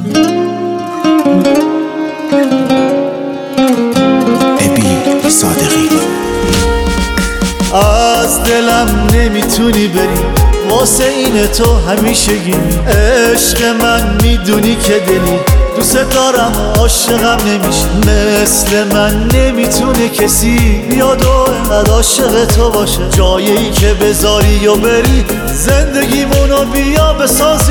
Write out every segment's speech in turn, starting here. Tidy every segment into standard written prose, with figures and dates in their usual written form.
ابی صادقی. از دلم نمیتونی بری واسه این تو همیشگی، عشق من میدونی که دلی دوست دارم و عاشقم نمیشی، مثل من نمیتونه کسی بیاد و انقدر عاشق تو باشه، جایی که بذاری و بری زندگیمونو بیا بسازی.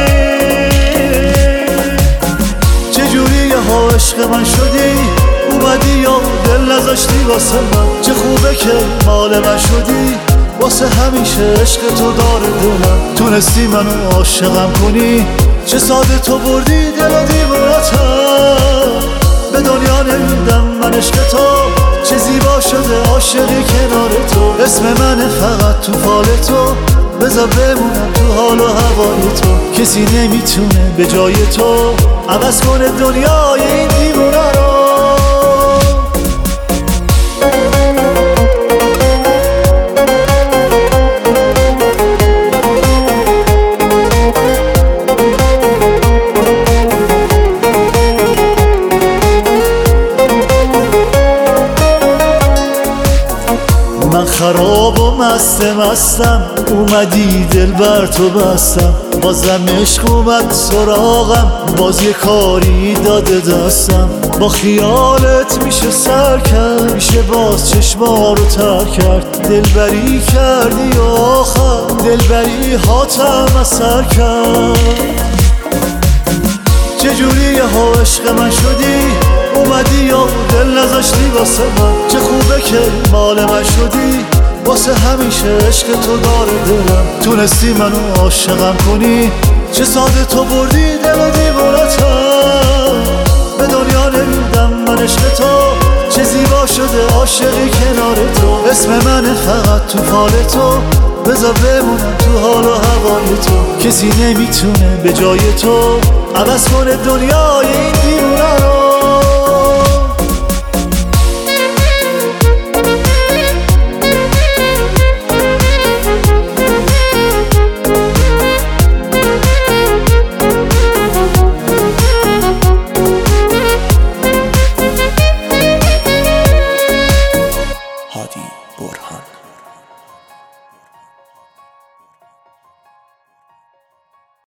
چجوری ها عشق من شدی اومدی یا دل نذاشتی واسه من، چه خوبه که مال من شدی واسه همیشه عشق تو داره دلم، تونستی منو عاشقم کنی، چه ساده تو بردی دل و دیوونتم، به دنیا نمیدم من عشق تو، چه زیبا شده عاشقی کنار تو، اسم منه فقط تو فال تو، بذار بمونم تو حال و هوای تو، کسی نمیتونه به جای تو عوض کنه دنیای این دیوونه رو. من خراب و مستم اومدی دل بر تو بستم، بازم عشق اومد سراغم، باز یه کاری داده دستم، با خیالت میشه سر کرد، میشه باز چشما رو تر کرد، دلبری کردی و آخر دلبری هاتم اثر کرد. چجوری ها عشق من شدی اومدی یا دل نذاشتی واسه من، چه خوبه که مال من شدی واسه همیشه عشق تو داره دلم، تونستی منو عاشقم کنی، چه ساده تو بردی دل و دیوونتم، به دنیا نمیدم من عشق تو، چه زیبا شده عاشقی کنار تو، اسم منه فقط تو فال تو، بذار بمونم تو حال و هوای تو، کسی نمیتونه به جای تو عوض کنه دنیای این دیوونه رو.